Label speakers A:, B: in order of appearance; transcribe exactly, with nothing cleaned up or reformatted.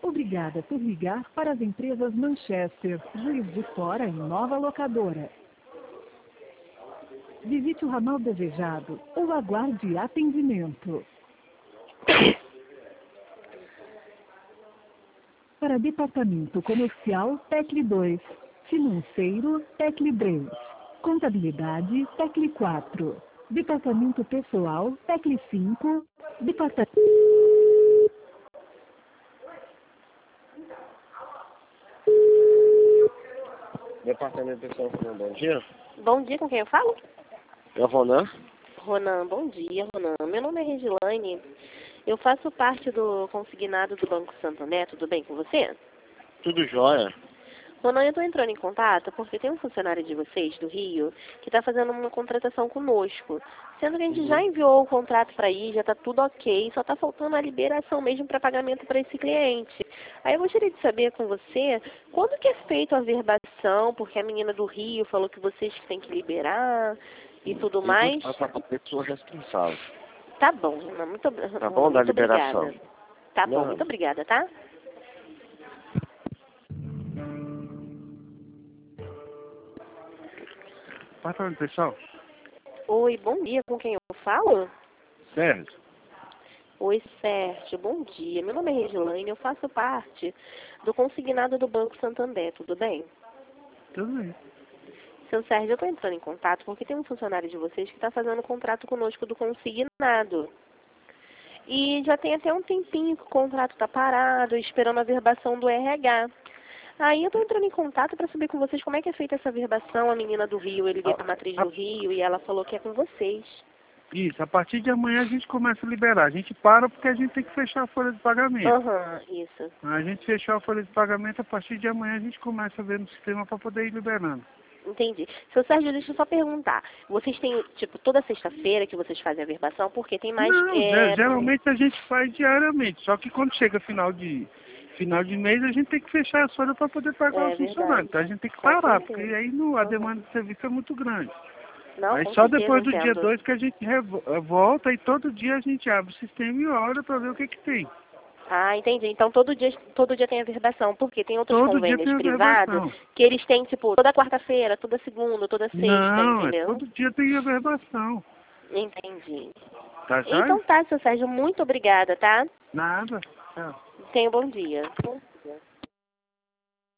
A: Obrigada por ligar para as empresas Manchester, Juiz de Fora e Nova Locadora. Visite o ramal desejado ou aguarde atendimento. Para departamento comercial, tecle dois. Financeiro, tecle três. Contabilidade, tecle quatro. Departamento pessoal, tecle cinco. Departamento...
B: Departamento pessoal, bom dia.
C: Bom dia, com quem eu falo?
B: É o Ronan.
C: Ronan, bom dia, Ronan. Meu nome é Regilane. Eu faço parte do consignado do Banco Santander. Tudo bem com você?
B: Tudo jóia.
C: Ronan, eu estou entrando em contato porque tem um funcionário de vocês, do Rio, que está fazendo uma contratação conosco. Sendo que a gente
B: Uhum.
C: já enviou o contrato para aí, já está tudo ok, só está faltando a liberação mesmo para pagamento para esse cliente. Aí eu gostaria de saber com você, quando que é feita a verbação, porque a menina do Rio falou que vocês têm que liberar e tudo
B: Eu
C: mais.
B: vou passar para a pessoa responsável.
C: Tá bom, Ronan, muito, ob-
B: Tá bom,
C: Ronan,
B: da
C: muito
B: liberação.
C: obrigada. Tá bom,
B: Não.
C: muito obrigada, tá?
B: Departamento pessoal.
C: Oi, bom dia, com quem eu falo?
B: Sérgio.
C: Oi, Sérgio, bom dia. Meu nome é Regilane, eu faço parte do consignado do Banco Santander, tudo bem?
B: Tudo bem.
C: Seu Sérgio, eu estou entrando em contato porque tem um funcionário de vocês que está fazendo contrato conosco do consignado. E já tem até um tempinho que o contrato está parado, esperando a verbação do R H. Aí eu estou entrando em contato para saber com vocês como é que é feita essa verbação. A menina do Rio, eu liguei para a matriz do Rio e ela falou que é com vocês.
D: Isso, a partir de amanhã a gente começa a liberar. A gente para porque a gente tem que fechar a folha de pagamento.
C: Aham, isso.
D: A gente fechou a folha de pagamento, a partir de amanhã a gente começa a ver no sistema para poder ir liberando.
C: Entendi. Seu Sérgio, deixa eu só perguntar. Vocês têm, tipo, toda sexta-feira que vocês fazem a verbação? Porque tem mais...
D: Não,
C: é...
D: geralmente a gente faz diariamente, só que quando chega final de, final de mês a gente tem que fechar a folha para poder pagar
C: É
D: os funcionários. Então a gente tem que
C: Com
D: parar,
C: certeza.
D: porque aí no, a
C: Uhum.
D: demanda de serviço é muito grande.
C: Não,
D: Aí
C: com
D: só
C: certeza,
D: depois do
C: entendo.
D: dia dois que a gente revo- volta e todo dia a gente abre o sistema e olha para ver o que que tem.
C: Ah, entendi. Então todo dia, todo dia tem a verbação, porque tem outros
D: Todo dia
C: convênios
D: tem a
C: privados
D: verbação.
C: que eles têm, tipo, toda quarta-feira, toda segunda, toda sexta,
D: Não, é
C: entendeu?
D: todo dia tem a verbação.
C: Entendi.
D: Tá já?
C: Então tá, seu Sérgio, muito obrigada, tá?
D: Nada. Tchau.
C: Tenha um bom dia. Bom dia.